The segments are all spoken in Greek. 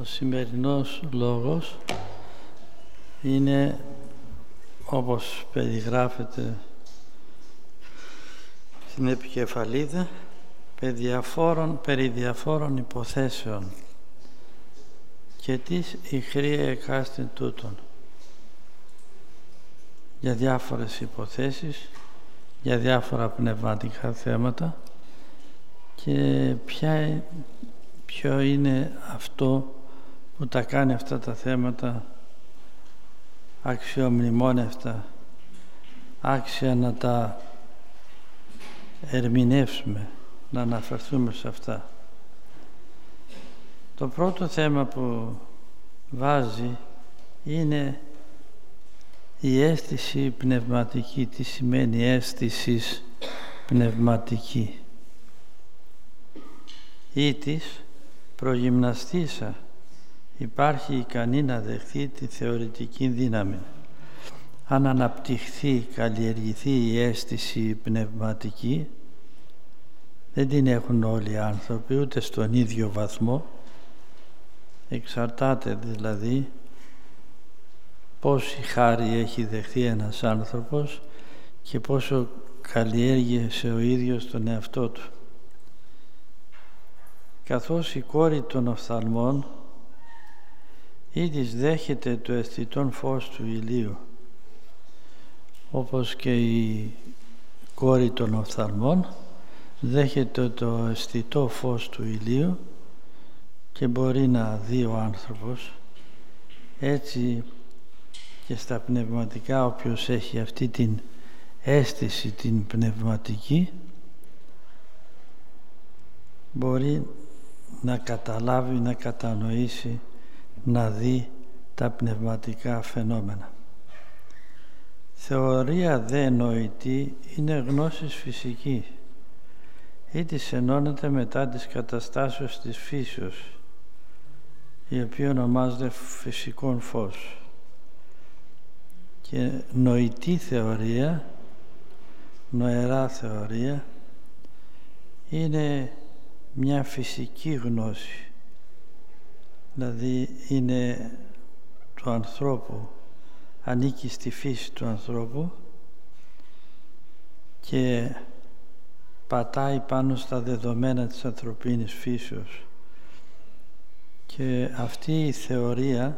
Ο σημερινός λόγος είναι, όπως περιγράφεται στην επικεφαλίδα, περί διαφόρων υποθέσεων και της η χρία εκάστην τούτων, για διάφορες υποθέσεις, για διάφορα πνευματικά θέματα και ποιο είναι αυτό που τα κάνει αυτά τα θέματα αξιομνημόνευτα, άξια να τα ερμηνεύσουμε, να αναφερθούμε σε αυτά. Το πρώτο θέμα που βάζει είναι η αίσθηση πνευματική. Τι σημαίνει αίσθησης πνευματική? Ή της προγυμναστήσα υπάρχει ικανή να δεχθεί τη θεωρητική δύναμη. Αν αναπτυχθεί, καλλιεργηθεί η αίσθηση πνευματική, δεν την έχουν όλοι οι άνθρωποι, ούτε στον ίδιο βαθμό. Εξαρτάται δηλαδή πόση χάρη έχει δεχθεί ένας άνθρωπος και πόσο καλλιέργησε ο ίδιος τον εαυτό του. Καθώς η κόρη των οφθαλμών ήδης δέχεται το αισθητόν φως του ηλίου, όπως και η κόρη των οφθαλμών δέχεται το αισθητό φως του ηλίου και μπορεί να δει ο άνθρωπος. Έτσι και στα πνευματικά, όποιος έχει αυτή την αίσθηση την πνευματική, μπορεί να καταλάβει, να κατανοήσει, να δει τα πνευματικά φαινόμενα. Θεωρία δε νοητή είναι γνώσης φυσική ή της ενώνεται μετά της καταστάσεως της φύσεως, η οποία ονομάζεται φυσικόν φως. Και νοητή θεωρία, νοερά θεωρία, είναι μια φυσική γνώση, δηλαδή είναι του ανθρώπου, ανήκει στη φύση του ανθρώπου και πατάει πάνω στα δεδομένα της ανθρωπίνης φύσεως. Και αυτή η θεωρία,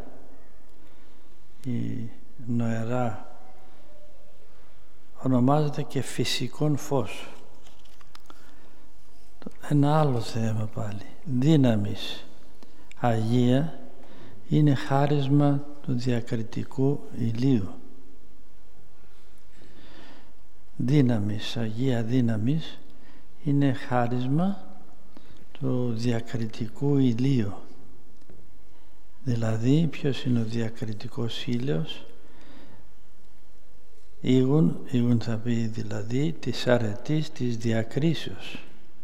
η νοερά, ονομάζεται και φυσικόν φως. Ένα άλλο θέμα πάλι, δύναμης. Αγία είναι χάρισμα του διακριτικού ηλίου. Δύναμης, αγία δύναμης, είναι χάρισμα του διακριτικού ηλίου. Δηλαδή, ποιος είναι ο διακριτικός ήλιος? Ήγουν θα πει δηλαδή της αρετής της διακρίσεως.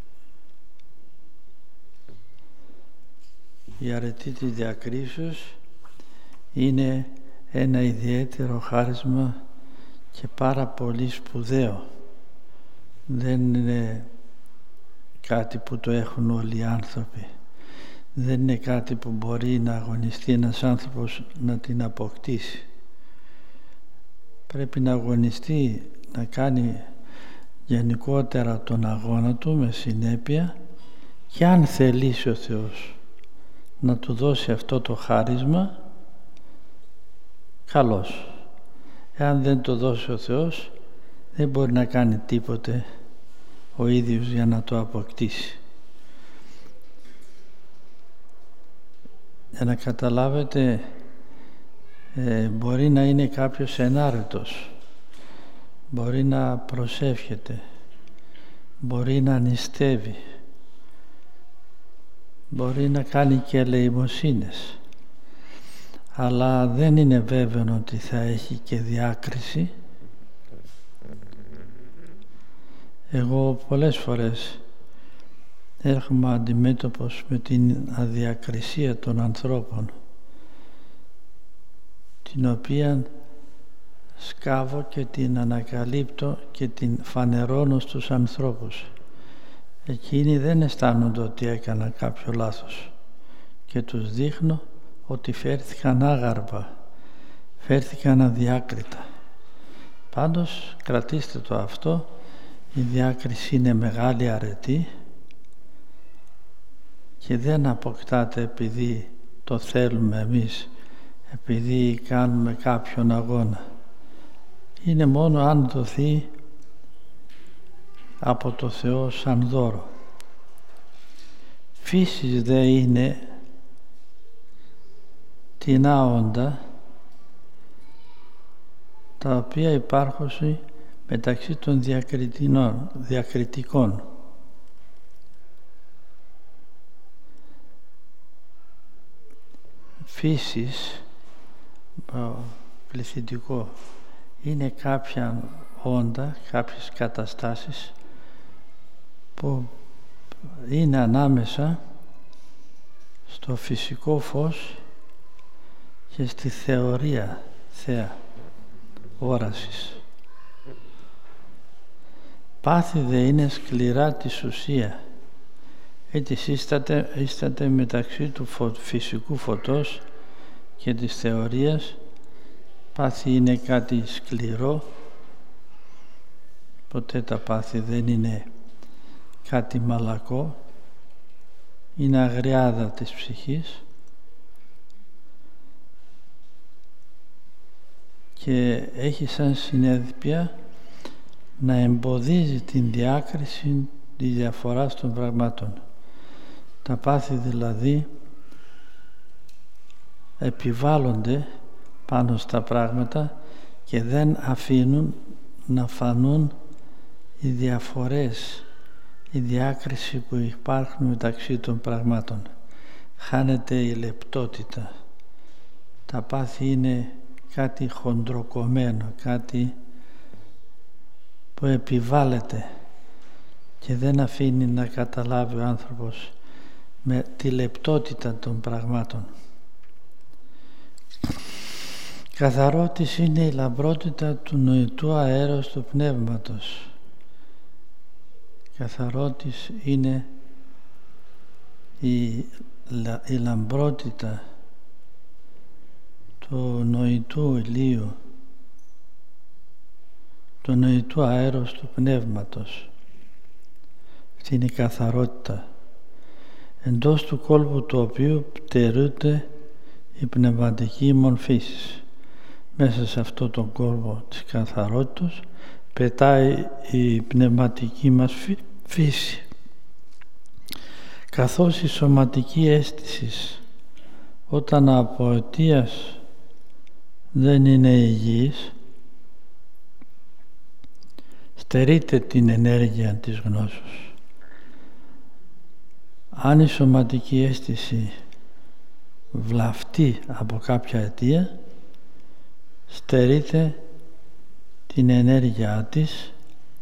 Η αρετή της διακρίσεως είναι ένα ιδιαίτερο χάρισμα και πάρα πολύ σπουδαίο. Δεν είναι κάτι που το έχουν όλοι οι άνθρωποι. Δεν είναι κάτι που μπορεί να αγωνιστεί ένας άνθρωπος να την αποκτήσει. Πρέπει να αγωνιστεί, να κάνει γενικότερα τον αγώνα του με συνέπεια, και αν θελήσει ο Θεός να του δώσει αυτό το χάρισμα, καλώς. Εάν δεν το δώσει ο Θεός, δεν μπορεί να κάνει τίποτε ο ίδιος για να το αποκτήσει. Για να καταλάβετε, μπορεί να είναι κάποιος ενάρετος, μπορεί να προσεύχεται, μπορεί να νηστεύει, μπορεί να κάνει και ελεημοσύνες, αλλά δεν είναι βέβαιο ότι θα έχει και διάκριση. Εγώ πολλές φορές έρχομαι αντιμέτωπος με την αδιακρισία των ανθρώπων, την οποία σκάβω και την ανακαλύπτω και την φανερώνω στους ανθρώπους. Εκείνοι δεν αισθάνονται ότι έκανα κάποιο λάθος και τους δείχνω ότι φέρθηκαν άγαρπα, φέρθηκαν αδιάκριτα. Πάντως κρατήστε το αυτό, η διάκριση είναι μεγάλη αρετή και δεν αποκτάται επειδή το θέλουμε εμείς, επειδή κάνουμε κάποιον αγώνα. Είναι μόνο αν δοθεί από το Θεό σαν δώρο. Φύσης δε είναι τεινά όντα, τα οποία υπάρχουν μεταξύ των διακριτικών. Φύσης, πληθυντικό, είναι κάποια όντα, κάποιες καταστάσεις που είναι ανάμεσα στο φυσικό φως και στη θεωρία θέα όρασης. Πάθη δε είναι σκληρά της ουσία, έτσι ίσταται μεταξύ του φυσικού φωτός και της θεωρίας. Πάθη είναι κάτι σκληρό, ποτέ τα πάθη δεν είναι κάτι μαλακό, είναι αγριάδα της ψυχής και έχει σαν συνέπεια να εμποδίζει την διάκριση της διαφοράς των πραγμάτων. Τα πάθη δηλαδή επιβάλλονται πάνω στα πράγματα και δεν αφήνουν να φανούν οι διαφορές, η διάκριση που υπάρχουν μεταξύ των πραγμάτων. Χάνεται η λεπτότητα. Τα πάθη είναι κάτι χοντροκομμένο, κάτι που επιβάλλεται και δεν αφήνει να καταλάβει ο άνθρωπος με τη λεπτότητα των πραγμάτων. Καθαρότης είναι η λαμπρότητα του νοητού αέρος του πνεύματος. Καθαρότης είναι η λαμπρότητα του νοητού ηλίου, του νοητού αέρος του πνεύματος. Αυτή είναι η καθαρότητα, εντός του κόλπου του οποίου πτερούνται η πνευματική μορφή. Μέσα σε αυτό τον κόλπο της καθαρότητας πετάει η πνευματική μας φύση. Καθώς η σωματική αίσθηση όταν από αιτίας δεν είναι υγιής, στερείται την ενέργεια της γνώσης. Αν η σωματική αίσθηση βλαφτεί από κάποια αιτία, στερείται την ενέργειά της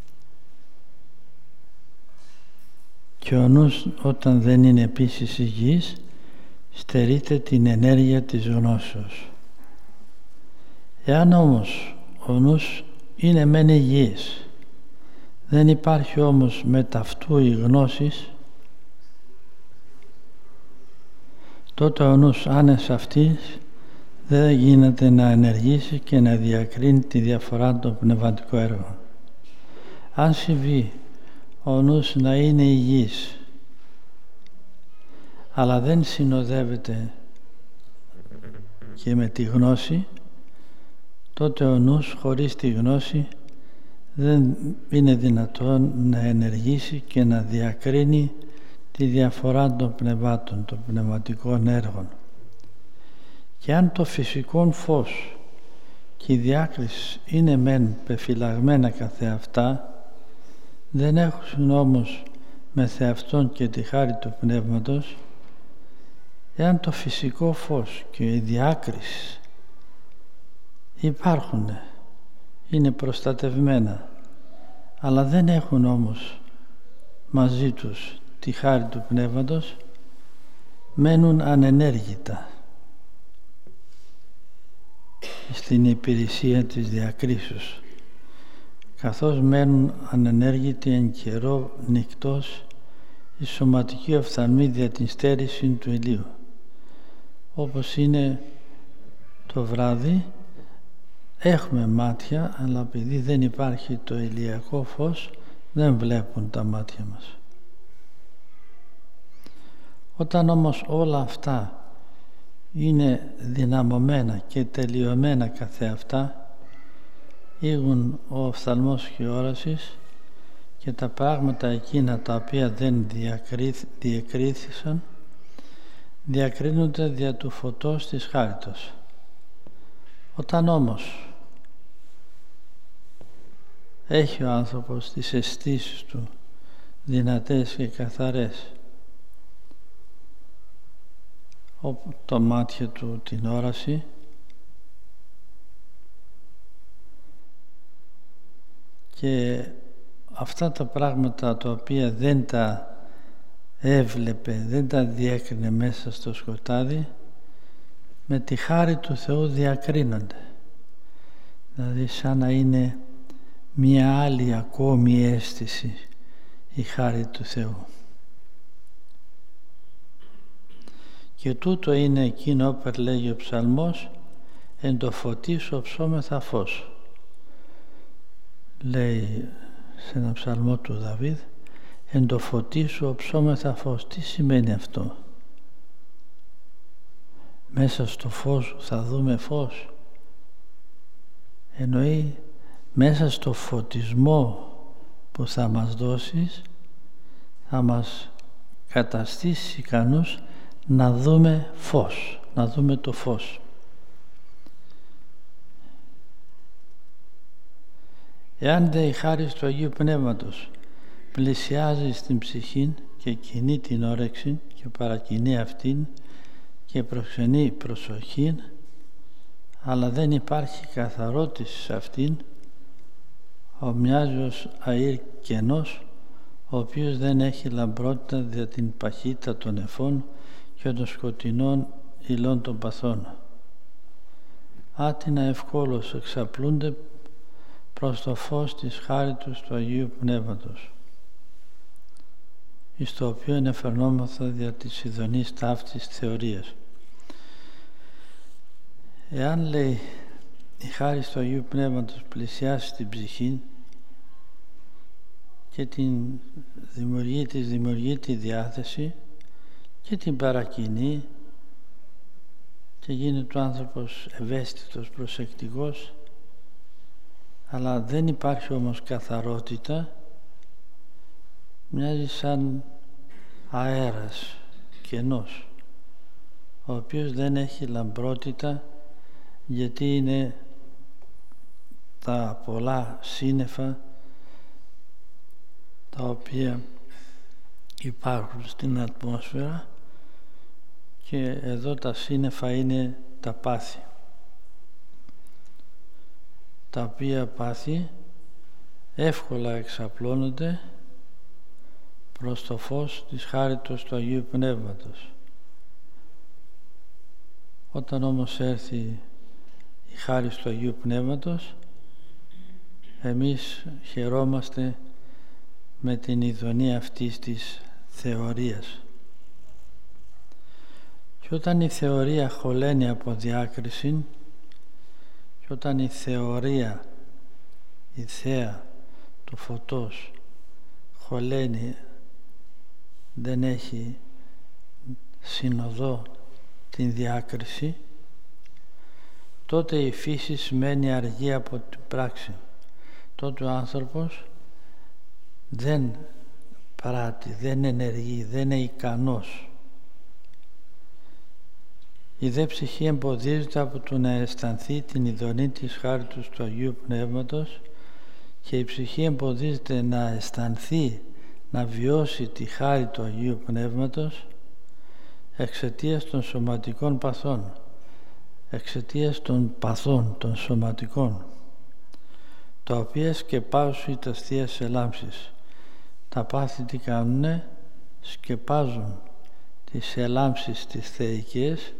και ο νους όταν δεν είναι επίσης υγιής στερείται την ενέργεια της γνώσεως. Εάν όμως ο νους είναι μεν υγιής, δεν υπάρχει όμως με ταυτού η γνώσης, τότε ο νους άνες αυτής δεν γίνεται να ενεργήσει και να διακρίνει τη διαφορά των πνευματικών έργων. Αν συμβεί ο νους να είναι υγιής, αλλά δεν συνοδεύεται και με τη γνώση, τότε ο νους χωρίς τη γνώση δεν είναι δυνατόν να ενεργήσει και να διακρίνει τη διαφορά των πνευμάτων, των πνευματικών έργων. Και αν το φυσικό φως και η διάκριση είναι μεν πεφυλαγμένα καθεαυτά, δεν έχουν όμως με θεαυτόν και τη χάρη του Πνεύματος, εάν το φυσικό φως και η διάκριση υπάρχουν, είναι προστατευμένα, αλλά δεν έχουν όμως μαζί τους τη χάρη του Πνεύματος, μένουν ανενέργητα στην υπηρεσία της διακρίσεως, καθώς μένουν ανενέργητοι εν καιρό νυκτός η σωματική οφθαλμή δια την στέρηση του ηλίου. όπως είναι το βράδυ, έχουμε μάτια, αλλά επειδή δεν υπάρχει το ηλιακό φως, δεν βλέπουν τα μάτια μας. Όταν όμως όλα αυτά είναι δυναμωμένα και τελειωμένα καθεαυτά, ήγουν ο οφθαλμός και η όρασης, και τα πράγματα εκείνα τα οποία δεν διεκρίθησαν διακρίνονται δια του φωτός της χάριτος. Όταν όμως έχει ο άνθρωπος τις αισθήσεις του δυνατές και καθαρές, το μάτι του την όραση, και αυτά τα πράγματα τα οποία δεν τα έβλεπε, δεν τα διέκρινε μέσα στο σκοτάδι, με τη χάρη του Θεού διακρίνονται. Δηλαδή σαν να είναι μια άλλη ακόμη αίσθηση η χάρη του Θεού. Και τούτο είναι εκείνο όπως λέγει ο ψαλμός, «Εν το φωτί σου οψόμεθα φως». Λέει σε ένα ψαλμό του Δαβίδ, «Εν το φωτί σου οψόμεθα φως». Τι σημαίνει αυτό? Μέσα στο φως θα δούμε φως? Εννοεί μέσα στο φωτισμό που θα μας δώσεις, θα μας καταστήσει ικανούς να δούμε φως, να δούμε το φως. Εάν δε η χάρις του Αγίου Πνεύματος πλησιάζει στην ψυχή και κινεί την όρεξη και παρακινεί αυτήν και προξενεί προσοχή, αλλά δεν υπάρχει καθαρότηση σε αυτήν, ομοιάζει ως αήρ κενός, ο οποίος δεν έχει λαμπρότητα δια την παχύτητα των νεφών και των σκοτεινών υλών των παθών. Άτινα ευκόλως εξαπλούνται προς το φως της χάριτος του Αγίου Πνεύματος, εις το οποίο ενεφερνόμαθα δια της ειδονής ταύτης θεωρίας. Εάν, λέει, η χάρη του Αγίου Πνεύματος πλησιάσει την ψυχή και δημιουργεί τη διάθεση και την παρακινεί και γίνεται ο άνθρωπος ευαίσθητος, προσεκτικός, αλλά δεν υπάρχει όμως καθαρότητα, μοιάζει σαν αέρας κενός, ο οποίος δεν έχει λαμπρότητα, γιατί είναι τα πολλά σύννεφα τα οποία υπάρχουν στην ατμόσφαιρα, και εδώ τα σύννεφα είναι τα πάθη, τα οποία πάθη εύκολα εξαπλώνονται προς το φως της χάριτος του Αγίου Πνεύματος. Όταν όμως έρθει η χάρη του Αγίου Πνεύματος, εμείς χαιρόμαστε με την ειδονή αυτής της θεωρίας. Και όταν η θεωρία χωλαίνει από διάκριση, και όταν η θεωρία, η θέα του φωτός χωλαίνει, δεν έχει συνοδό την διάκριση, τότε η φύση σημαίνει αργή από την πράξη. Τότε ο άνθρωπος δεν πράττει, δεν ενεργεί, δεν είναι ικανός. Η δε ψυχή εμποδίζεται από το να αισθανθεί την ειδονή της χάριτος του Αγίου Πνεύματος, και η ψυχή εμποδίζεται να αισθανθεί, να βιώσει τη χάρη του Αγίου Πνεύματος εξαιτίας των σωματικών παθών, εξαιτίας των παθών των σωματικών, τα οποία σκεπάζουν τα θείας ελάμψεις. Τα πάθη τι κάνουνε? Σκεπάζουν τις ελάμψεις τις θεϊκές,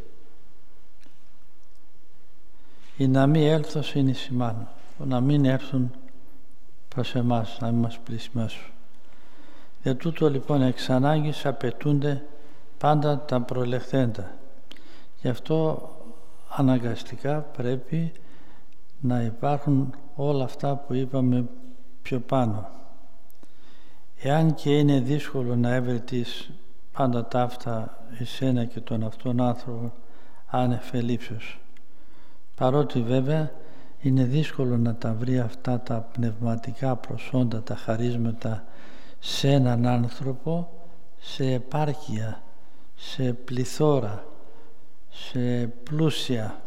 ή να μην έλθουν συνεισημάνουν, να μην έρθουν προς εμάς, να μην μας πλησιάσουν. Για τούτο λοιπόν εξ ανάγκης απαιτούνται πάντα τα προλεχθέντα, Γι' αυτό αναγκαστικά πρέπει να υπάρχουν όλα αυτά που είπαμε πιο πάνω. Εάν και είναι δύσκολο να έβρετεις πάντα ταύτα εσένα και τον αυτόν άνθρωπο άνευ ελλείψεως, παρότι βέβαια είναι δύσκολο να τα βρει αυτά τα πνευματικά προσόντα, τα χαρίσματα σε έναν άνθρωπο σε επάρκεια, σε πληθώρα, σε πλούσια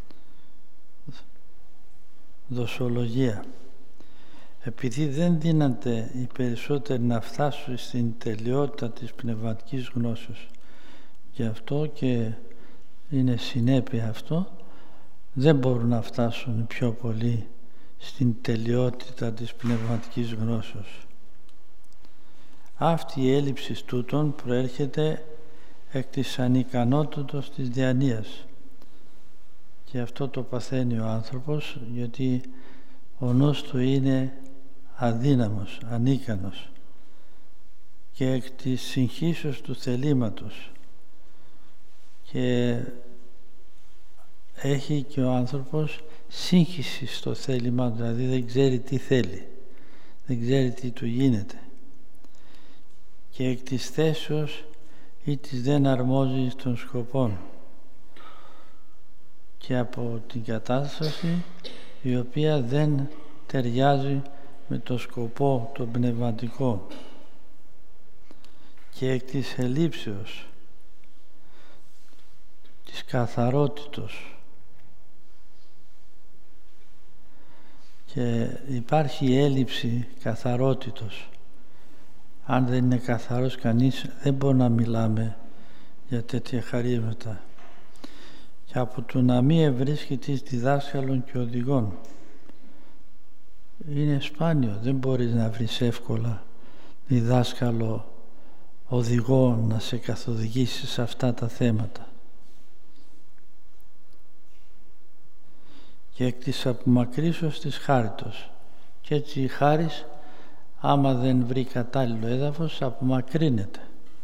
δοσολογία. Επειδή δεν δύναται οι περισσότεροι να φτάσουν στην τελειότητα της πνευματικής γνώσεως, γι' αυτό και είναι συνέπεια αυτό, δεν μπορούν να φτάσουν πιο πολύ στην τελειότητα της πνευματικής γνώσεως. Αυτή η έλλειψη τούτων προέρχεται εκ της ανικανότητος της διανοίας, και αυτό το παθαίνει ο άνθρωπος, γιατί ο νους του είναι αδύναμος, ανίκανος, και εκ της συγχύσεως του θελήματος, και έχει και ο άνθρωπος σύγχυση στο θέλημα, δηλαδή δεν ξέρει τι θέλει, δεν ξέρει τι του γίνεται, και εκ της θέσεως ή της δεν αρμόζει των σκοπών, και από την κατάσταση η οποία δεν ταιριάζει με το σκοπό, το πνευματικό, και εκ της ελλείψεως της καθαρότητος, και υπάρχει έλλειψη καθαρότητος. Αν δεν είναι καθαρός κανείς, δεν μπορεί να μιλάμε για τέτοια χαρίσματα. Και από το να μην ευρίσκει διδάσκαλων και οδηγών, είναι σπάνιο, δεν μπορείς να βρεις εύκολα διδάσκαλο, οδηγό να σε καθοδηγήσει σε αυτά τα θέματα. Και εκ της απομακρύσεως της χάριτος, και έτσι η χάρις, άμα δεν βρει κατάλληλο έδαφος, απομακρύνεται.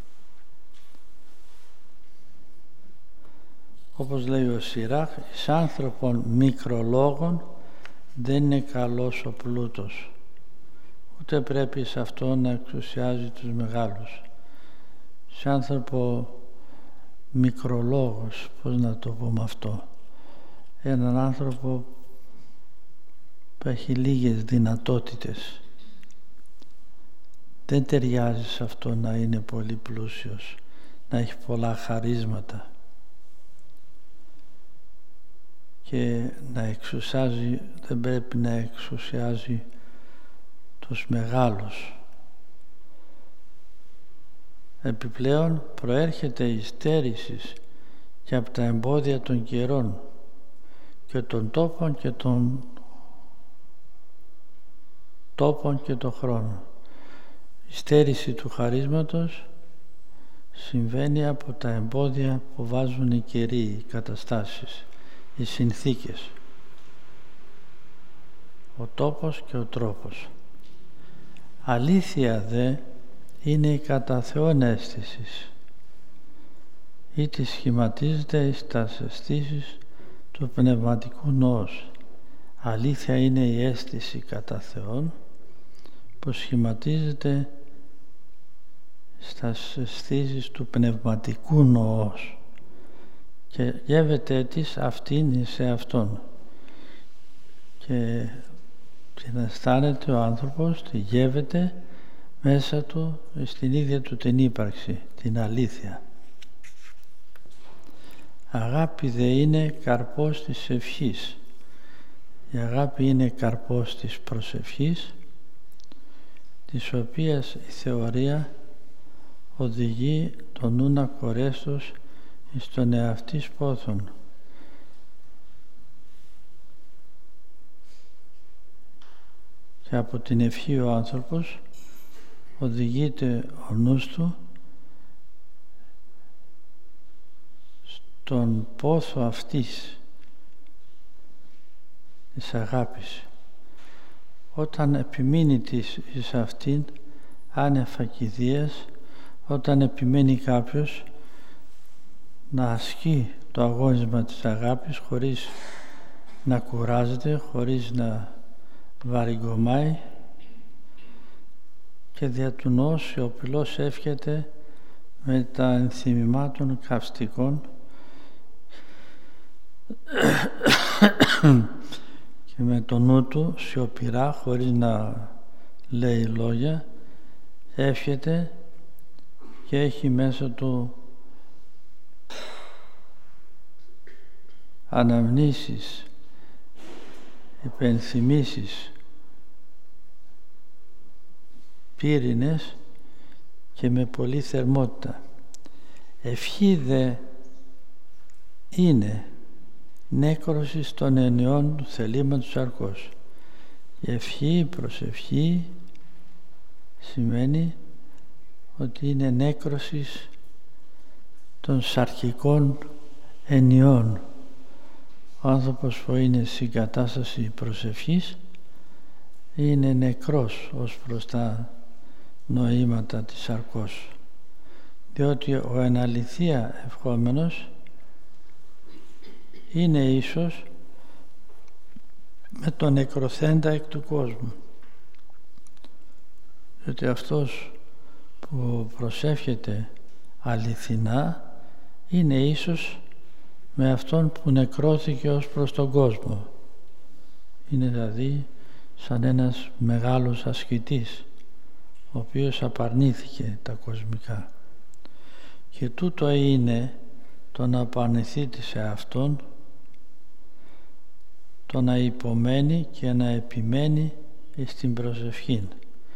Όπως λέει ο Σιράχ, εις άνθρωπον μικρολόγων δεν είναι καλός ο πλούτος, ούτε πρέπει σε αυτό να εξουσιάζει τους μεγάλους. Σε άνθρωπο μικρολόγος, πώς να το πούμε αυτό, έναν άνθρωπο που έχει λίγες δυνατότητες, δεν ταιριάζει σε αυτό να είναι πολύ πλούσιος, να έχει πολλά χαρίσματα και να εξουσιάζει, δεν πρέπει να εξουσιάζει τους μεγάλους. Επιπλέον προέρχεται η στέρησης και από τα εμπόδια των καιρών και των τόπων και των χρόνων. Η στέρηση του χαρίσματος συμβαίνει από τα εμπόδια που βάζουν οι καιροί, οι καταστάσεις, οι συνθήκες, ο τόπος και ο τρόπος. Αλήθεια δε είναι η κατά Θεόν αίσθησης, ή τη σχηματίζεται εις τας αισθήσεις του πνευματικού νόους. Αλήθεια είναι η αίσθηση κατά Θεόν που σχηματίζεται στις αισθήσεις του πνευματικού νοός και γεύεται της αυτήν σε αυτόν, και την αισθάνεται ο άνθρωπος, τη γεύεται μέσα του στην ίδια του την ύπαρξη, την αλήθεια. Αγάπη δε είναι καρπός της ευχής. Η αγάπη είναι καρπός της προσευχής, της οποίας η θεωρία οδηγεί τον νουν ακορέστος εις τον εαυτής πόθον. Και από την ευχή ο άνθρωπος οδηγείται ο νους του στον πόθο αυτής της αγάπης. Όταν επιμείνει εις αυτήν άνευ ακηδείας, όταν επιμένει κάποιος να ασκεί το αγώνισμα της αγάπης χωρίς να κουράζεται, χωρίς να βαριγκομάει και δια του νου σιωπηλός εύχεται με τα ενθυμημάτων καυστικών και με το νου του σιωπηρά, χωρίς να λέει λόγια, εύχεται και έχει μέσα του αναμνήσεις, υπενθυμίσεις, πύρινες και με πολλή θερμότητα. Ευχή δε είναι νέκρωση των εννοιών του θελήματος σαρκός. Η ευχή, προσευχή σημαίνει ότι είναι νέκρωση των σαρκικών εννοιών. Ο άνθρωπος που είναι στην κατάσταση προσευχής είναι νεκρός ως προς τα νοήματα της σαρκός, διότι ο εν αληθεία ευχόμενος είναι ίσος με τον νεκροθέντα εκ του κόσμου, διότι αυτός που προσεύχεται αληθινά είναι ίσος με αυτόν που νεκρώθηκε ως προς τον κόσμο. Είναι δηλαδή σαν ένας μεγάλος ασκητής, ο οποίος απαρνήθηκε τα κοσμικά. Και τούτο είναι το να απαρνηθείτε σε αυτόν, το να υπομένει και να επιμένει στην προσευχή.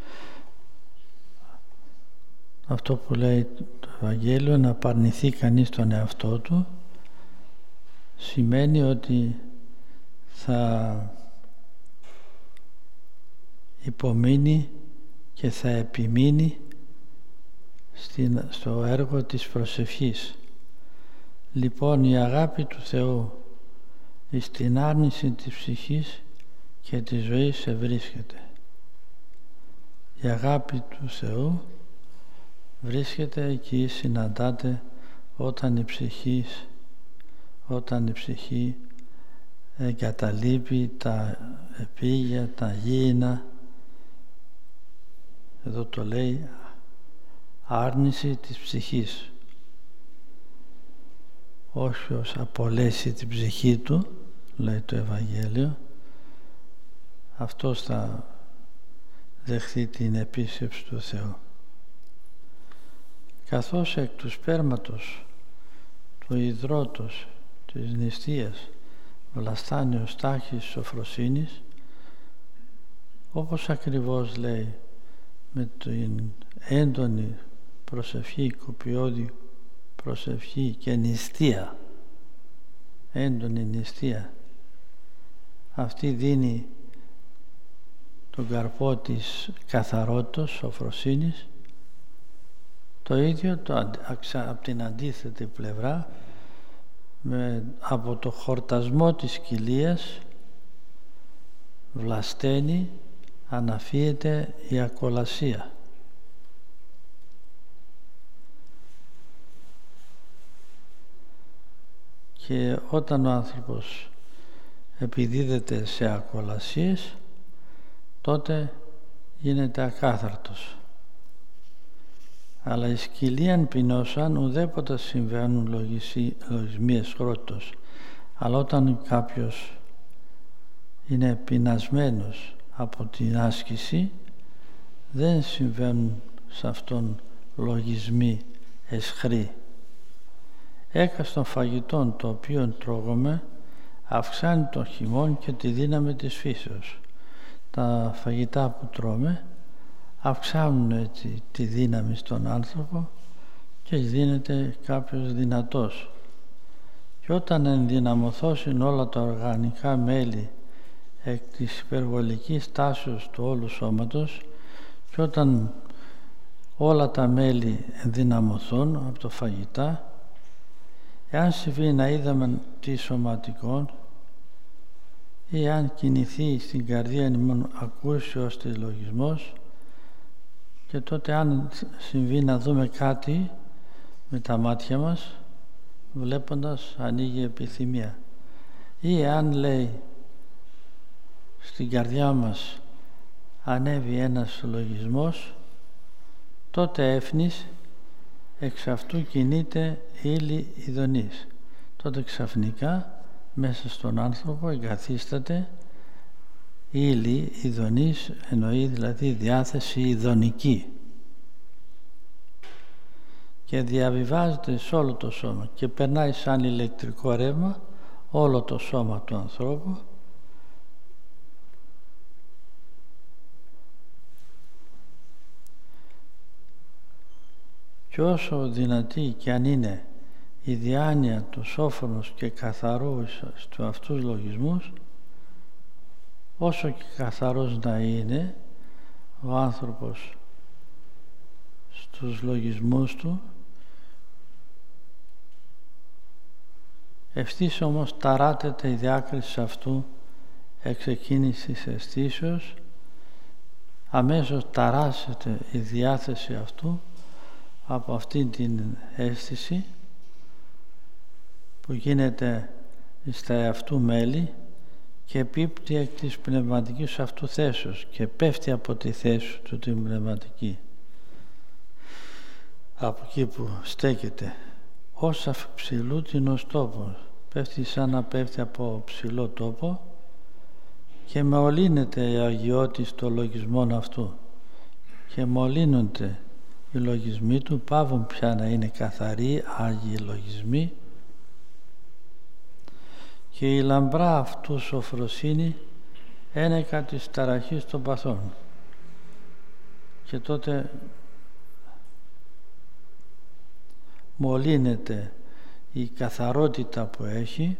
Αυτό που λέει το Ευαγγέλιο, να απαρνηθεί κανείς τον εαυτό του, σημαίνει ότι θα υπομείνει και θα επιμείνει στο έργο της προσευχής. Λοιπόν, η αγάπη του Θεού στην άρνηση της ψυχής και της ζωής ευρίσκεται. Η αγάπη του Θεού βρίσκεται εκεί, συναντάται όταν η ψυχή εγκαταλείπει τα επίγεια, τα γήινα. Εδώ το λέει άρνηση της ψυχής. Όσιος απολέσει την ψυχή του, λέει το Ευαγγέλιο, αυτός θα δεχθεί την επίσκεψη του Θεού. Καθώς εκ του σπέρματος του ιδρώτος της νηστείας βλαστάνει ο στάχης σοφροσύνης, όπως ακριβώς λέει με την έντονη προσευχή, κοπιώδη προσευχή και νηστεία, έντονη νηστεία, αυτή δίνει τον καρπό της καθαρότητας, σοφροσύνης. Το ίδιο από την αντίθετη πλευρά, από το χορτασμό της κοιλίας βλασταίνει, αναφύεται η ακολασία. Και όταν ο άνθρωπος επιδίδεται σε ακολασίες, τότε γίνεται ακάθαρτος. Αλλά η σκυλίαν ποινώσαν ουδέποτε συμβαίνουν λογισμίες χρότος. Αλλά όταν κάποιος είναι πεινασμένος από την άσκηση, δεν συμβαίνουν σε αυτόν λογισμοί εσχροί. Έκαστον φαγητών το οποίο τρώγουμε αυξάνει τον χειμών και τη δύναμη της φύσεως. Τα φαγητά που τρώμε αυξάνουν έτσι τη δύναμη στον άνθρωπο και δίνεται κάποιος δυνατός. Και όταν ενδυναμωθώσουν όλα τα οργανικά μέλη εκ της υπερβολικής τάσεως του όλου σώματος, και όταν όλα τα μέλη ενδυναμωθούν από το φαγητά, εάν συμβεί να είδαμε τι σωματικών ή αν κινηθεί στην καρδία ημών ακούσιος της λογισμός, και τότε αν συμβεί να δούμε κάτι με τα μάτια μας, βλέποντας ανοίγει επιθυμία. Ή αν λέει στην καρδιά μας ανέβει ένας λογισμός, τότε έφνης εξ αυτού κινείται ύλη ειδονής. Τότε ξαφνικά μέσα στον άνθρωπο εγκαθίσταται ύλη ειδονής, εννοεί δηλαδή διάθεση ειδονική, και διαβιβάζεται σε όλο το σώμα και περνάει σαν ηλεκτρικό ρεύμα όλο το σώμα του ανθρώπου, και όσο δυνατή και αν είναι η διάνοια του σόφρονος και καθαρού στους αυτούς λογισμούς, όσο και καθαρός να είναι ο άνθρωπος στους λογισμούς του, ευθύς όμως ταράτεται η διάκριση αυτού εξ εκείνης της αισθήσεως, αμέσως ταράσσεται η διάθεση αυτού από αυτή την αίσθηση που γίνεται στα εαυτού μέλη και επίπτει εκ της πνευματικής αυτού θέσεως και πέφτει από τη θέση του την πνευματική, από εκεί που στέκεται, ως αυξηλού τινος τόπος, πέφτει σαν να πέφτει από ψηλό τόπο και μολύνεται η αγιώτης των λογισμών αυτού, και μολύνονται οι λογισμοί του, πάβουν πια να είναι καθαροί άγιοι λογισμοί, και η λαμπρά αυτού σοφροσύνη ένεκα της ταραχής των παθών, και τότε μολύνεται η καθαρότητα που έχει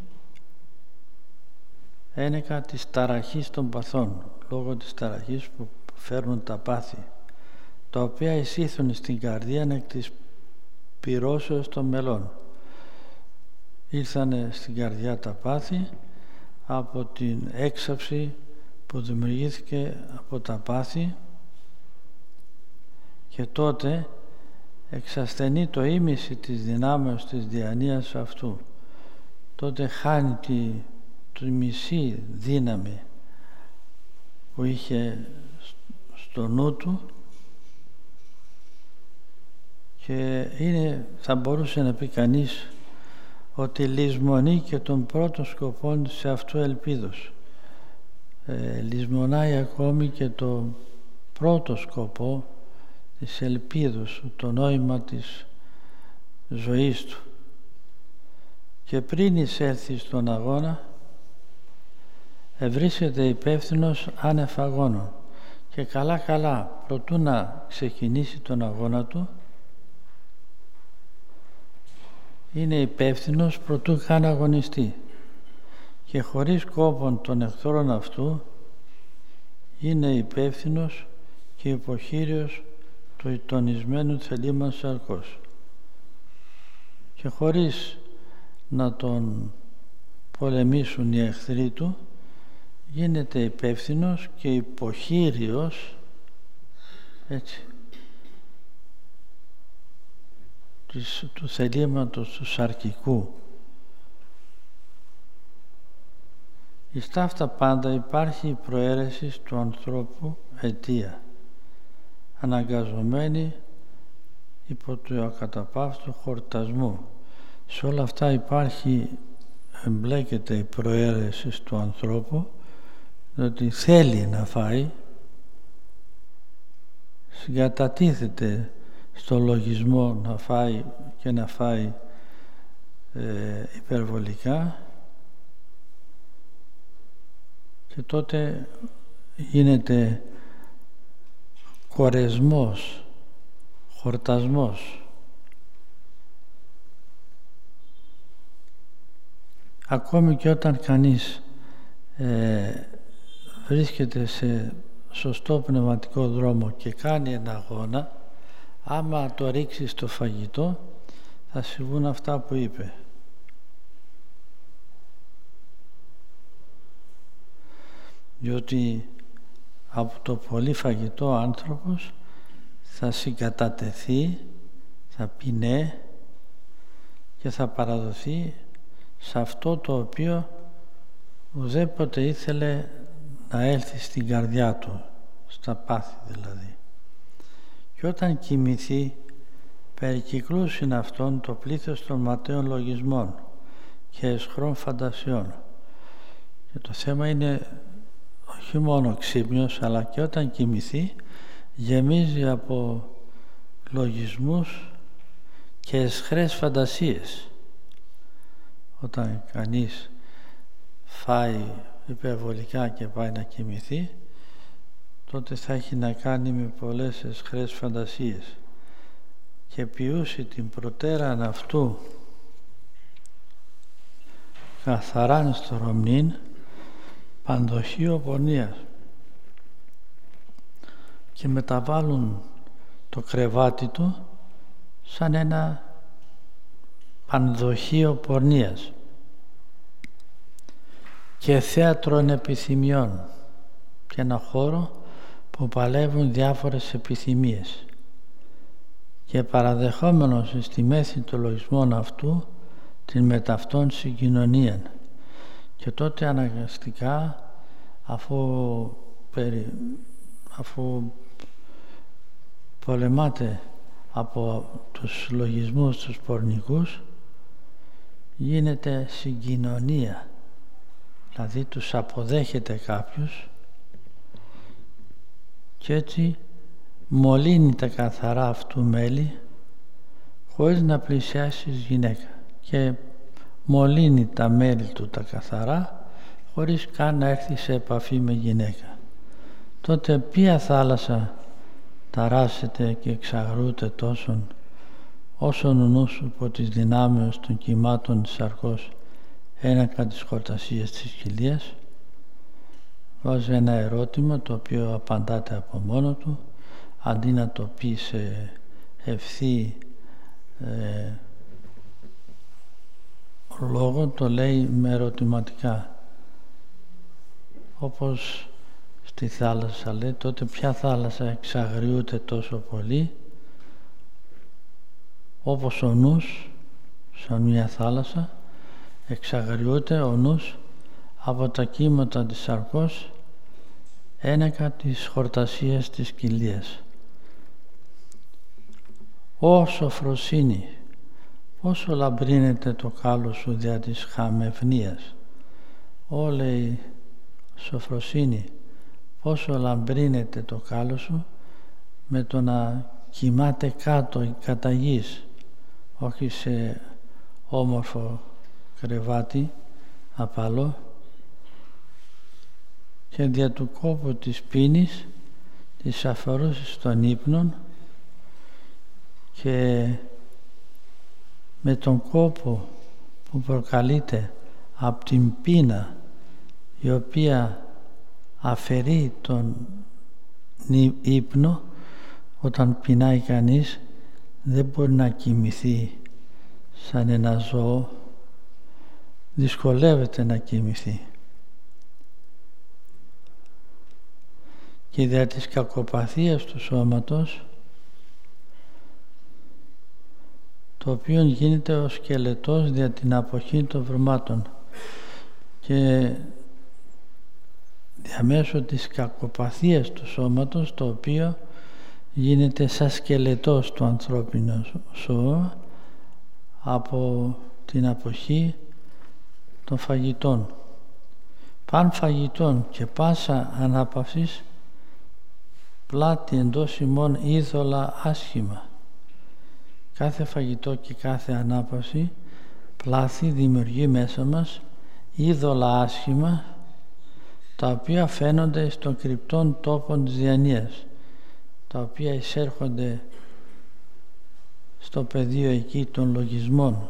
ένεκα της ταραχής των παθών, λόγω της ταραχής που φέρνουν τα πάθη, τα οποία εισήχθουν στην καρδία εκ της πυρώσεως των μελών. Ήρθανε στην καρδιά τα πάθη από την έξαψη που δημιουργήθηκε από τα πάθη, και τότε εξασθενεί το ήμιση της δυνάμεως της διανοίας αυτού. Τότε χάνει τη μισή δύναμη που είχε στο νου του, και θα μπορούσε να πει κανείς ότι λησμονεί και τον πρώτο σκοπό σε αυτού ελπίδος. Λησμονάει ακόμη και το πρώτο σκοπό της ελπίδος, το νόημα της ζωής του, και πριν εισέλθει στον αγώνα βρίσκεται υπεύθυνος άνευ αγώνων, και καλά προτού να ξεκινήσει τον αγώνα του είναι υπεύθυνος προτού καν αγωνιστεί, και χωρίς κόπον των εχθρών αυτού είναι υπεύθυνος και υποχείριος του τονισμένου θελήματος σαρκός, και χωρίς να τον πολεμήσουν οι εχθροί του γίνεται υπεύθυνος και υποχείριος, έτσι, του θελήματος του σαρκικού. Εις ταύτα πάντα υπάρχει η προαίρεση του ανθρώπου αιτία, αναγκαζομένη υπό του ακαταπαύστου χορτασμού. Σε όλα αυτά εμπλέκεται η προαίρεση του ανθρώπου, διότι θέλει να φάει, συγκατατίθεται στο λογισμό να φάει και να φάει υπερβολικά, και τότε γίνεται κορεσμός, χορτασμός. Ακόμη και όταν κανείς βρίσκεται σε σωστό πνευματικό δρόμο και κάνει ένα αγώνα, άμα το ρίξει στο φαγητό θα συμβούν αυτά που είπε. Διότι από το πολύ φαγητό ο άνθρωπος θα συγκατατεθεί, θα πει ναι, και θα παραδοθεί σε αυτό το οποίο ουδέποτε ήθελε να έλθει στην καρδιά του, στα πάθη δηλαδή. Και όταν κοιμηθεί, περικυκλούσιν αυτόν το πλήθος των ματαίων λογισμών και αισχρών φαντασιών. Και το θέμα είναι όχι μόνο ξύπνιος, αλλά και όταν κοιμηθεί γεμίζει από λογισμούς και αισχρές φαντασίες. Όταν κανείς φάει υπερβολικά και πάει να κοιμηθεί, τότε θα έχει να κάνει με πολλές αισχρές φαντασίες και ποιούσει την προτέραν αυτού καθαράν στο ρομνήν παντοχείο πορνείας και μεταβάλλουν το κρεβάτι του σαν ένα πανδοχείο πορνείας και θέατρων επιθυμιών και ένα χώρο που παλεύουν διάφορες επιθυμίες και παραδεχόμενος στη μέση των λογισμών αυτού την μεταυτόν συγκοινωνία. Και τότε αναγκαστικά αφού πολεμάται από τους λογισμούς τους πορνικούς, γίνεται συγκοινωνία, δηλαδή τους αποδέχεται κάποιος και έτσι μολύνει τα καθαρά αυτού μέλη χωρίς να πλησιάσει γυναίκα και μολύνει τα μέλη του τα καθαρά χωρίς καν να έρθει σε επαφή με γυναίκα. Τότε ποια θάλασσα ταράσσεται και εξαγρούται τόσον όσον ο νους υπό τις δυνάμεως των κυμάτων της σαρκός ένακα τις χορτασίες της κοιλίας. Βάζει ένα ερώτημα το οποίο απαντάται από μόνο του, αντί να το πει σε ευθύ λόγο, το λέει με ερωτηματικά, όπως στη θάλασσα λέει. Τότε ποια θάλασσα εξαγριούται τόσο πολύ, όπως ο νους σαν μια θάλασσα εξαγριούται ο νους από τα κύματα της σαρκός ένακα της χορτασίας της κοιλίας. Ω σοφροσύνη, πόσο λαμπρύνεται το κάλο σου δια της χαμευνίας. Ω, λέει, σοφροσύνη, πόσο λαμπρύνεται το κάλο σου με το να κοιμάται κάτω κατά γης, όχι σε όμορφο κρεβάτι απαλό, και δια του κόπου της πίνης της αφορούσης των ύπνων και με τον κόπο που προκαλείται από την πείνα η οποία αφαιρεί τον ύπνο. Όταν πεινάει κανείς δεν μπορεί να κοιμηθεί σαν ένα ζώο, δυσκολεύεται να κοιμηθεί. Και δια της κακοπαθίας του σώματος, το οποίο γίνεται ο σκελετός δια την αποχή των βρωμάτων, και διαμέσου της κακοπαθίας του σώματος, το οποίο γίνεται σαν σκελετός του ανθρώπινου σώμα από την αποχή των φαγητών. Παν φαγητών και πάσα ανάπαυσης πλάτη εντός ημών είδωλα άσχημα. Κάθε φαγητό και κάθε ανάπαυση πλάθη δημιουργεί μέσα μας είδωλα άσχημα, τα οποία φαίνονται στον κρυπτών τόπων της διανοίας, τα οποία εισέρχονται στο πεδίο εκεί των λογισμών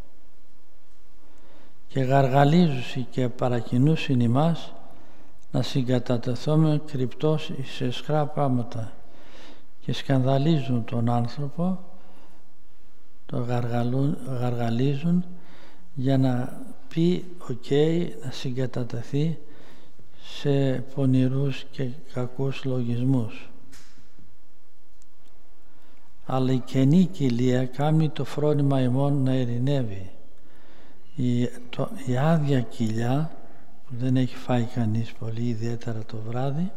και γαργαλίζουσι και παρακινούσιν ημάς να συγκατατεθούμε κρυπτός σε αισχρά πράγματα και σκανδαλίζουν τον άνθρωπο, το γαργαλίζουν για να πει να συγκατατεθεί σε πονηρούς και κακούς λογισμούς. αλλά η καινή κοιλία κάνει το φρόνημα ημών να ειρηνεύει. Η άδεια κοιλιά που δεν έχει φάει κανείς πολύ, ιδιαίτερα το βράδυ,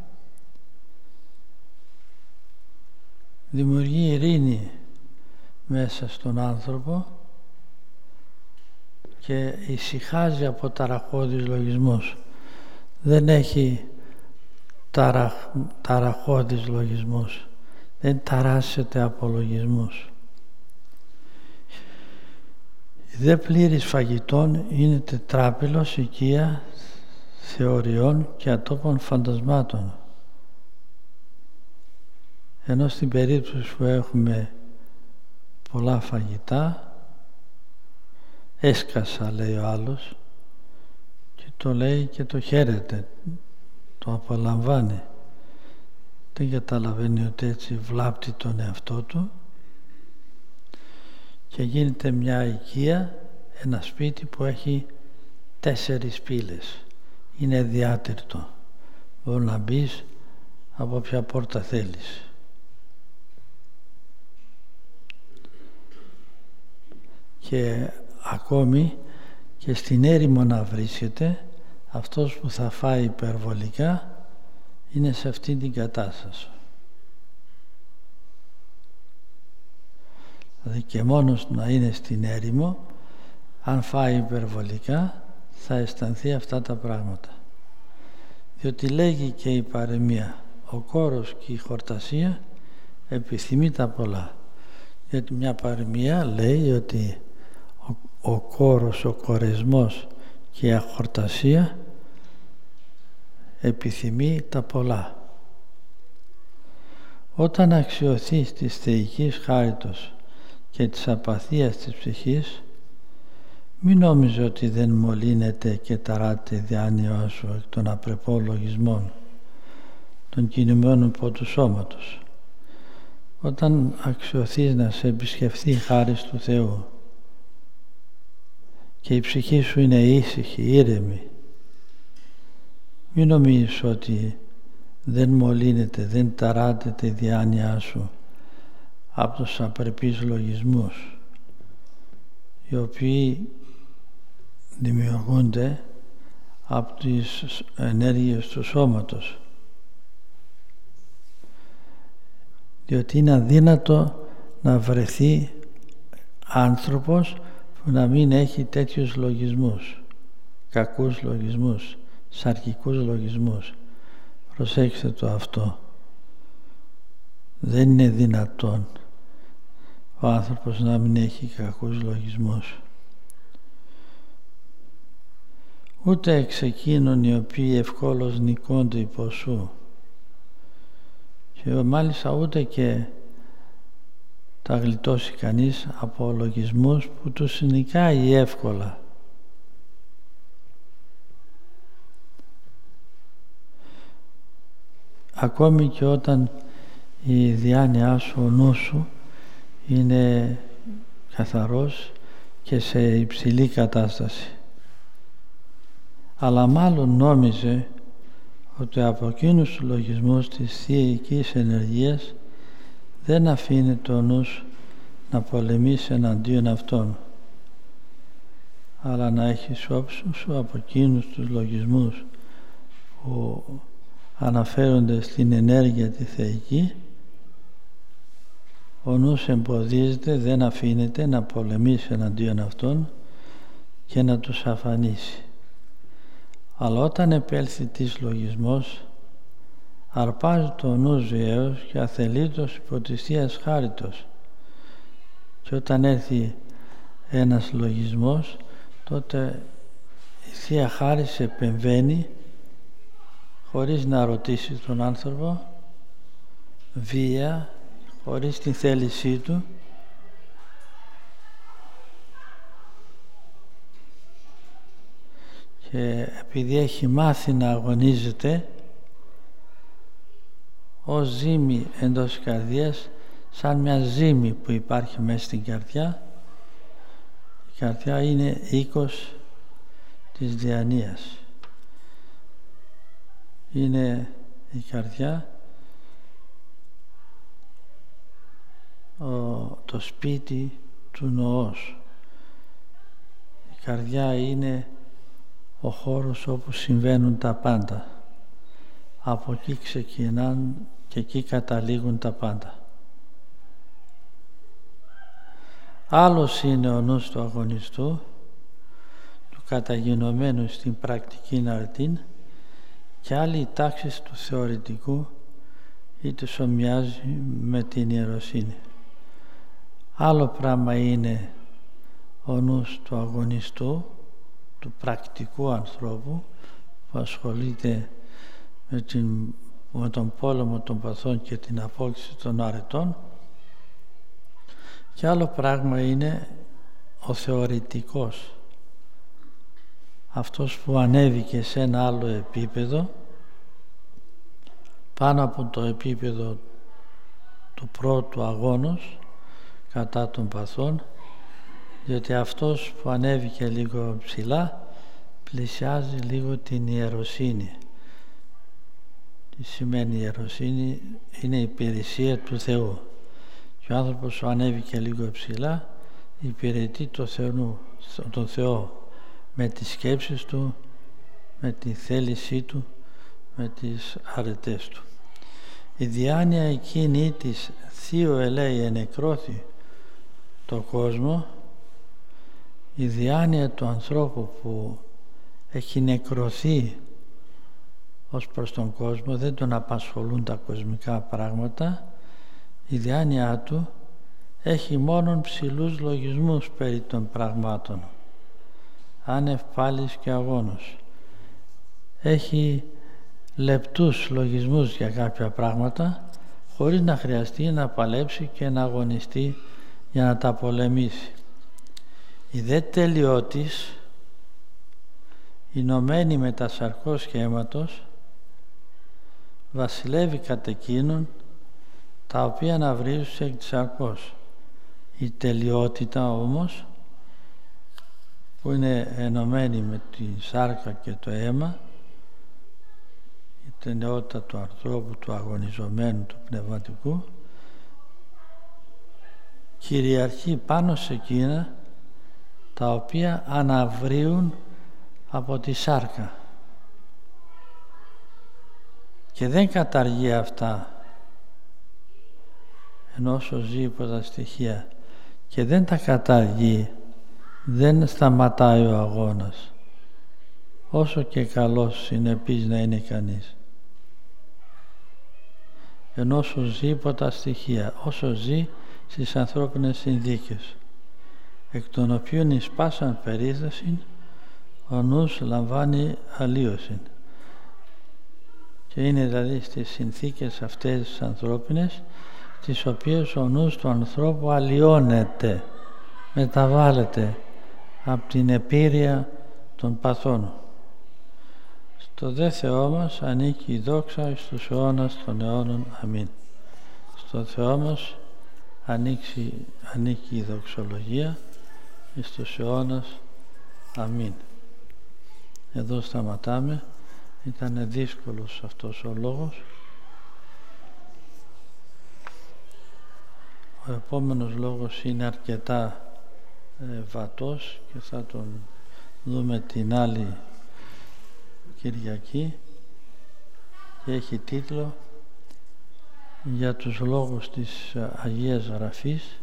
δημιουργεί ειρήνη μέσα στον άνθρωπο και ησυχάζει από ταραχώδεις λογισμούς. Δεν έχει ταραχώδεις λογισμούς. Δεν ταράσσεται από λογισμούς. Η δε πλήρης φαγητών είναι τετράπυλος οικία θεωριών και ατόπων φαντασμάτων. Ενώ στην περίπτωση που έχουμε πολλά φαγητά, έσκασα, λέει ο άλλος, και το λέει και το χαίρεται, το απολαμβάνει. Δεν καταλαβαίνει ότι έτσι βλάπτει τον εαυτό του και γίνεται μια οικία, ένα σπίτι που έχει 4 πύλες. Είναι διάτηρτο. Μπορεί να μπεις από ποια πόρτα θέλεις. Και ακόμη και στην έρημο να βρίσκεται, αυτός που θα φάει υπερβολικά είναι σε αυτή την κατάσταση. Δηλαδή και μόνος να είναι στην έρημο, αν φάει υπερβολικά θα αισθανθεί αυτά τα πράγματα. Διότι λέγει και η παροιμία, ο κόρος και η χορτασία επιθυμεί τα πολλά. Γιατί μια παροιμία λέει ότι ο κόρος, ο κορεσμός και η αχορτασία επιθυμεί τα πολλά. Όταν αξιωθείς της θεϊκής χάριτος και της απαθίας της ψυχής, μην νόμιζε ότι δεν μολύνεται και ταράται διάνοιά σου εκ των απρεπών λογισμών των κινημένων πότου σώματος. Όταν αξιωθείς να σε επισκεφθεί η χάρις του Θεού και η ψυχή σου είναι ήσυχη, ήρεμη, μην νομίζεις ότι δεν μολύνεται, δεν ταράτεται η διάνοιά σου από τους απρεπείς λογισμούς, οι οποίοι δημιουργούνται από τις ενέργειες του σώματος. Διότι είναι αδύνατο να βρεθεί άνθρωπος που να μην έχει τέτοιους λογισμούς, κακούς λογισμούς, σαρκικούς λογισμούς. Προσέξτε το αυτό. Δεν είναι δυνατόν ο άνθρωπος να μην έχει κακούς λογισμούς. Ούτε εξ εκείνων οι οποίοι ευκόλως νικώνται υπό σου. Και μάλιστα ούτε και τα γλιτώσει κανείς από λογισμούς που τους νικάει εύκολα. Ακόμη και όταν η διάνοιά σου, ο νους σου είναι καθαρός και σε υψηλή κατάσταση. Αλλά μάλλον νόμιζε ότι από εκείνους τους λογισμούς της θεϊκής ενεργείας δεν αφήνει ο νους να πολεμήσει εναντίον αυτών, αλλά να έχει όψου σου από εκείνους τους λογισμούς που αναφέρονται στην ενέργεια τη θεϊκή. Ο νους εμποδίζεται, δεν αφήνεται να πολεμήσει εναντίον αυτών και να τους αφανίσει. Αλλά όταν επέλθει της λογισμός, αρπάζει το νους βιαίως και αθελήτως υπό της Θείας χάριτος. Και όταν έρθει ένας λογισμός, τότε η Θεία Χάρις επεμβαίνει χωρίς να ρωτήσει τον άνθρωπο, βία, χωρίς την θέλησή του, και επειδή έχει μάθει να αγωνίζεται ως ζύμη εντός της καρδιάς, σαν μια ζύμη που υπάρχει μέσα στην καρδιά. Η καρδιά είναι οίκος της διανοίας. Είναι η καρδιά το σπίτι του νοός. Η καρδιά είναι ο χώρος όπου συμβαίνουν τα πάντα. Από εκεί ξεκινάν και εκεί καταλήγουν τα πάντα. Άλλος είναι ο νους του αγωνιστού, του καταγινωμένου στην πρακτική αρτήν, και άλλη η τάξη του θεωρητικού, είτε ομοιάζει με την ιεροσύνη. Άλλο πράγμα είναι ο νους του αγωνιστού, του πρακτικού ανθρώπου, που ασχολείται με τον πόλεμο των παθών και την απόκτηση των αρετών, και άλλο πράγμα είναι ο θεωρητικός, αυτός που ανέβηκε σε ένα άλλο επίπεδο, πάνω από το επίπεδο του πρώτου αγώνος κατά των παθών, διότι αυτός που ανέβηκε λίγο ψηλά πλησιάζει λίγο την ιεροσύνη. Τι σημαίνει ιεροσύνη? Είναι η υπηρεσία του Θεού. Και ο άνθρωπος που ανέβηκε λίγο ψηλά υπηρετεί τον Θεό με τις σκέψεις του, με τη θέλησή του, με τις αρετές του. Η διάνοια εκείνη της Θείο ελέη ενεκρώθη το κόσμο, η διάνοια του ανθρώπου που έχει νεκρωθεί ως προς τον κόσμο, δεν τον απασχολούν τα κοσμικά πράγματα, η διάνοιά του έχει μόνον ψηλούς λογισμούς περί των πραγμάτων, άνευ πάλης και αγώνος. Έχει λεπτούς λογισμούς για κάποια πράγματα, χωρίς να χρειαστεί να παλέψει και να αγωνιστεί για να τα πολεμήσει. Η δε τελειώτης, ενωμένη με τα σαρκός σχέματος, βασιλεύει κατ' εκείνον τα οποία αναβρίζουν εκ της σαρκός. Η τελειότητα όμως, που είναι ενωμένη με τη σάρκα και το αίμα, η τελειότητα του ανθρώπου, του αγωνιζομένου, του πνευματικού, κυριαρχεί πάνω σε εκείνα τα οποία αναβρίουν από τη σάρκα, και δεν καταργεί αυτά, ενώ όσο ζει υπό τα στοιχεία, και δεν τα καταργεί, δεν σταματάει ο αγώνας, όσο και καλός συνεπής να είναι κανείς. Ενώ όσο ζει υπό τα στοιχεία, όσο ζει στις ανθρώπινες συνθήκες, εκ των οποίων εις πάσαν περίστασιν ο νους λαμβάνει αλλίωσιν. Και είναι δηλαδή στις συνθήκες αυτές τις ανθρώπινες, τις οποίες ο νους του ανθρώπου αλλοιώνεται, μεταβάλλεται από την επίρρεια των παθών. Στο δε Θεό μας ανήκει η δόξα εις τους αιώνας των αιώνων. Αμήν. Στο Θεό μας ανήκει η δοξολογία εις τους αιώνας. Αμήν. Εδώ σταματάμε. Ήταν δύσκολος αυτός ο λόγος. Ο επόμενος λόγος είναι αρκετά βατός και θα τον δούμε την άλλη Κυριακή, και έχει τίτλο «Για τους λόγους της Αγίας Γραφής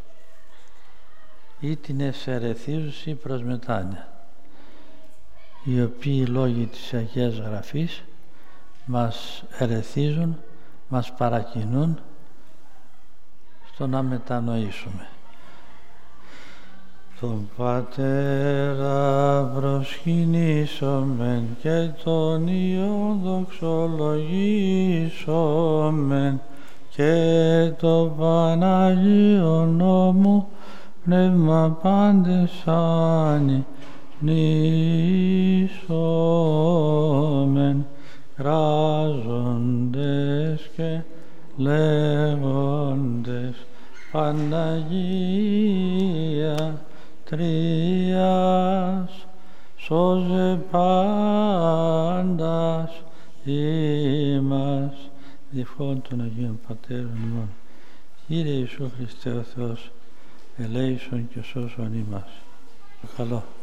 ή την εσαιρεθίζουση προς μετάνοια», οι οποίοι λόγοι της Αγίας Γραφής μας ερεθίζουν, μας παρακινούν στο να μετανοήσουμε. Τον Πατέρα προσκυνήσομεν και τον Υιόν δοξολογήσομεν και το Παναγίο Νόμου Πνεύμα πάντες ανηνήσομεν, κράζοντες και λέγοντες Παναγία Τρίας, σώζε πάντας ημάς, διευχών των Αγίων Πατέρων ημών. Κύριε Ιησού Χριστέ ο Θεός, ελέησον και σώσον ημάς. Καλό.